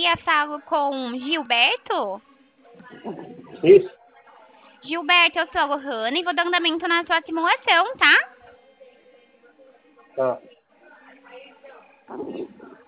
dia, falo com Gilberto. Isso. Gilberto, eu sou a Lohane e vou dar andamento na sua simulação, tá? Tá.